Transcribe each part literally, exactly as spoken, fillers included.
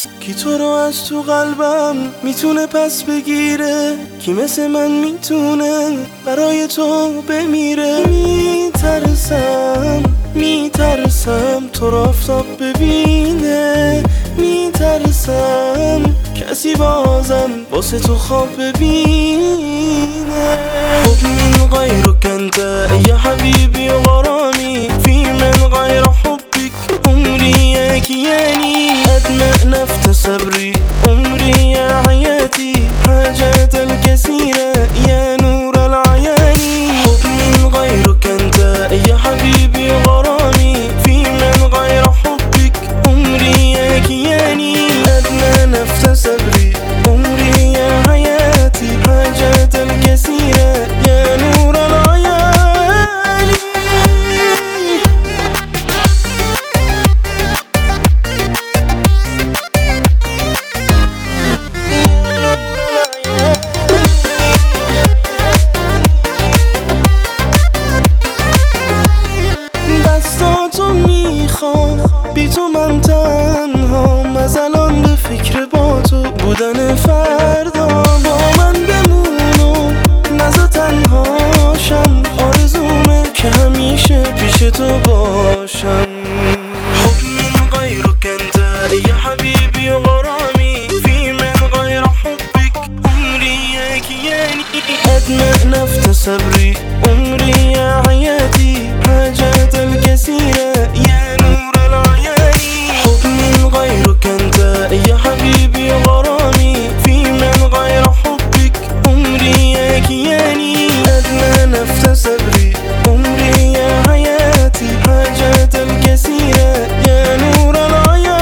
کی تو رو از تو قلبم میتونه پس بگیره؟ کی مثل من میتونه برای تو بمیره؟ میترسم میترسم تو رو آفتاب ببینه، میترسم کسی بازم واسه تو خواب ببینه. خب من غيرك انت يا حبيبي وغرامي، في من غير حبك عمري يا كياني، أدنى نفت صبري عمري يا حياتي، حاجات الكثيرة يا نور العيان. خب من غيرك انت يا حبيبي وغرامي، في من غير حبك عمري يا كياني، أدنى نفت صبري عمري يا حياتي، حاجات الكثيرة يا نور العيان. دستاتو میخوام بی تو من تنهام، از الان به فکر با تو بودن فردا، با من بمون و نزا تنهاشم، آرزومه که همیشه پیش تو باشم. خب من غيرك انت يا حبيبي وغرامي، في من غير حبك عمري يا كياني، أدنى نفت صبري عمري يا حياتي، حاجات الكثيرة يا نور العيان. خب من غيرك انت يا حبيبي وغرامي، في من غير حبك عمري يا كياني، أدنى نفت صبري عمري يا حياتي، حاجات الكثيرة يا نور العيان.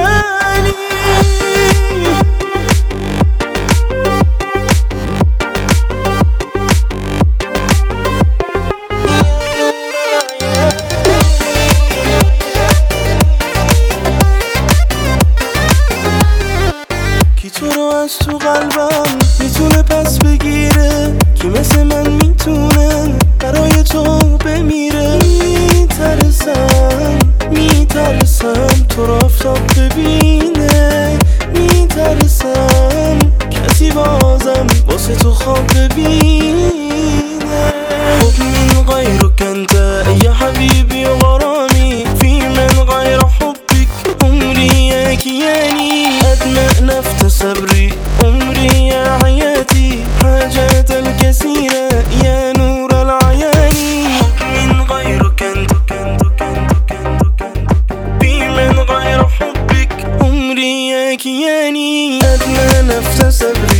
کی تو رو از تو قلبم میتونه پس بگیره؟ کی مثل من میتونه برای تو بمیره؟ میترسم میترسم تو رو آفتاب ببینه، میترسم کسی بازم واسه تو خواب ببینه. خب من غيرك انت يا حبيبي وغرامي، في من غير حبك عمري يا كياني، أدنى نفت صبري عمري يا حياتي، حاجات الكثيرة يا نور العيان. خب من غيرك انت في من غير حبك عمري يا كياني، أدنى نفت صبري